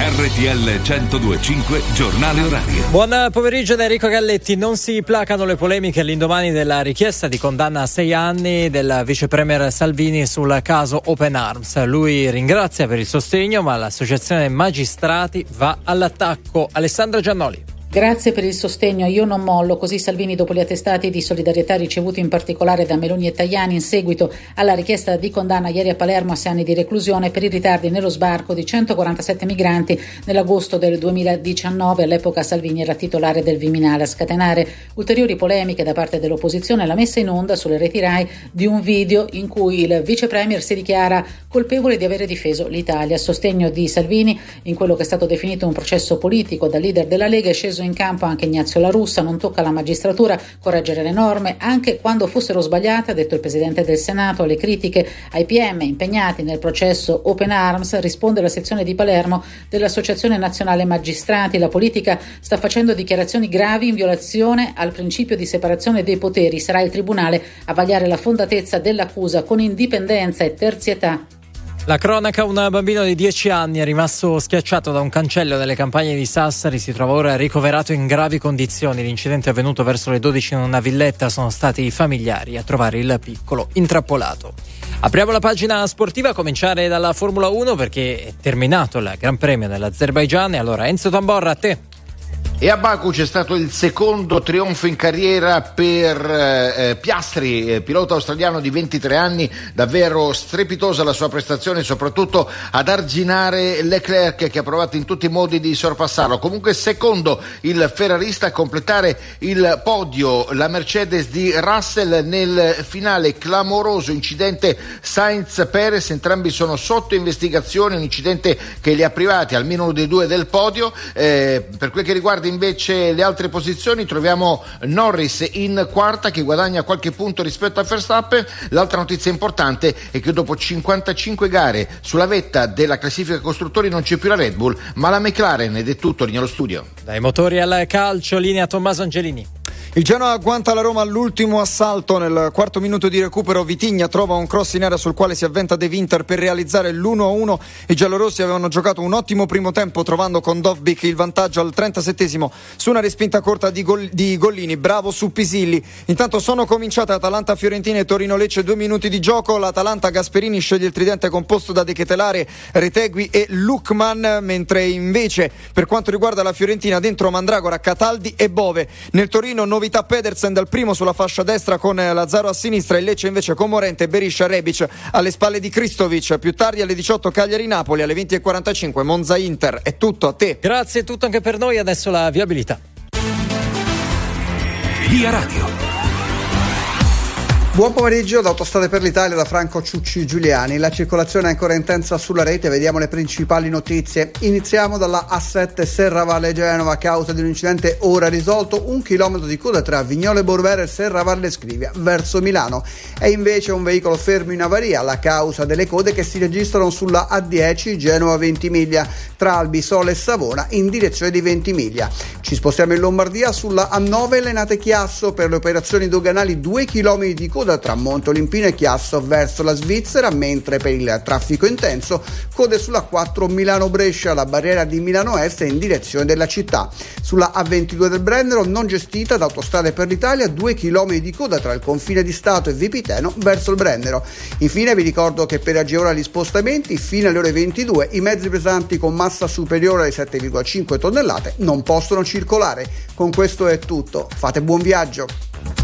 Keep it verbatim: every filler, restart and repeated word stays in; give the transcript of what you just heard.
R T L centodue e cinque Giornale Orario. Buon pomeriggio da Enrico Galletti. Non si placano le polemiche all'indomani della richiesta di condanna a sei anni del vice premier Salvini sul caso Open Arms. Lui ringrazia per il sostegno, ma l'associazione magistrati va all'attacco. Alessandra Giannoli. Grazie per il sostegno, io non mollo, così Salvini dopo gli attestati di solidarietà ricevuti in particolare da Meloni e Tajani in seguito alla richiesta di condanna ieri a Palermo a sei anni di reclusione per i ritardi nello sbarco di centoquarantasette migranti nell'agosto del duemiladiciannove. All'epoca Salvini era titolare del Viminale. A scatenare ulteriori polemiche da parte dell'opposizione la messa in onda sulle reti Rai di un video in cui il vice premier si dichiara colpevole di avere difeso l'Italia. A sostegno di Salvini in quello che è stato definito un processo politico dal leader della Lega è sceso in campo anche Ignazio La Russa. Non tocca alla magistratura correggere le norme anche quando fossero sbagliate, ha detto il Presidente del Senato. Alle critiche ai P M impegnati nel processo Open Arms risponde la sezione di Palermo dell'Associazione Nazionale Magistrati. La politica sta facendo dichiarazioni gravi in violazione al principio di separazione dei poteri. Sarà il Tribunale a vagliare la fondatezza dell'accusa con indipendenza e terzietà. La cronaca: un bambino di dieci anni è rimasto schiacciato da un cancello nelle campagne di Sassari, si trova ora ricoverato in gravi condizioni. L'incidente è avvenuto verso le dodici in una villetta, sono stati i familiari a trovare il piccolo intrappolato. Apriamo la pagina sportiva, a cominciare dalla Formula uno perché è terminato il Gran Premio dell'Azerbaigian e allora Enzo Tamborra, a te. E a Baku c'è stato il secondo trionfo in carriera per eh, Piastri, eh, pilota australiano di ventitré anni, davvero strepitosa la sua prestazione, soprattutto ad arginare Leclerc che ha provato in tutti i modi di sorpassarlo. Comunque secondo il ferrarista, a completare il podio la Mercedes di Russell. Nel finale clamoroso incidente Sainz-Perez, entrambi sono sotto investigazione, un incidente che li ha privati almeno uno dei due del podio. Eh, per quel che riguarda invece le altre posizioni troviamo Norris in quarta che guadagna qualche punto rispetto a Verstappen. L'altra notizia importante è che dopo cinquantacinque gare sulla vetta della classifica costruttori non c'è più la Red Bull ma la McLaren, ed è tutto. Linea allo studio. Dai motori al calcio, linea Tommaso Angelini. Il Genoa agguanta la Roma all'ultimo assalto. Nel quarto minuto di recupero Vitigna trova un cross in area sul quale si avventa De Winter per realizzare l'uno a uno. I giallorossi avevano giocato un ottimo primo tempo trovando con Dovbyk il vantaggio al trentasettesimo su una respinta corta di, Gol- di Gollini. Bravo su Pisilli. Intanto sono cominciate Atalanta-Fiorentina e Torino-Lecce, due minuti di gioco. L'Atalanta Gasperini sceglie il tridente composto da De Ketelare, Retegui e Lukman, mentre invece per quanto riguarda la Fiorentina dentro Mandragora, Cataldi e Bove. Nel Torino novità Pedersen dal primo sulla fascia destra con Lazzaro a sinistra, il Lecce invece con Morente, Beriscia, Rebic alle spalle di Kristovic. Più tardi alle diciotto Cagliari-Napoli, alle venti e quarantacinque Monza-Inter. È tutto, a te. Grazie, è tutto anche per noi. Adesso la viabilità. Via Radio. Buon pomeriggio da Autostrade per l'Italia, da Franco Ciucci Giuliani. La circolazione è ancora intensa sulla rete, vediamo le principali notizie. Iniziamo dalla A sette Serravalle Genova, a causa di un incidente ora risolto, un chilometro di coda tra Vignole Borbera e Serravalle Scrivia verso Milano. È invece un veicolo fermo in avaria, la causa delle code che si registrano sulla A dieci Genova Ventimiglia tra Albisole e Savona in direzione di Ventimiglia. Ci spostiamo in Lombardia sulla A nove Lenate Chiasso, per le operazioni doganali due chilometri di coda tra Montolimpino e Chiasso verso la Svizzera, mentre per il traffico intenso code sulla quattro Milano-Brescia, la barriera di Milano Est in direzione della città. Sulla A ventidue del Brennero non gestita da Autostrade per l'Italia, due chilometri di coda tra il confine di Stato e Vipiteno verso il Brennero. Infine vi ricordo che per agevolare gli spostamenti fino alle ore ventidue i mezzi pesanti con massa superiore ai sette virgola cinque tonnellate non possono circolare. Con questo è tutto, fate buon viaggio.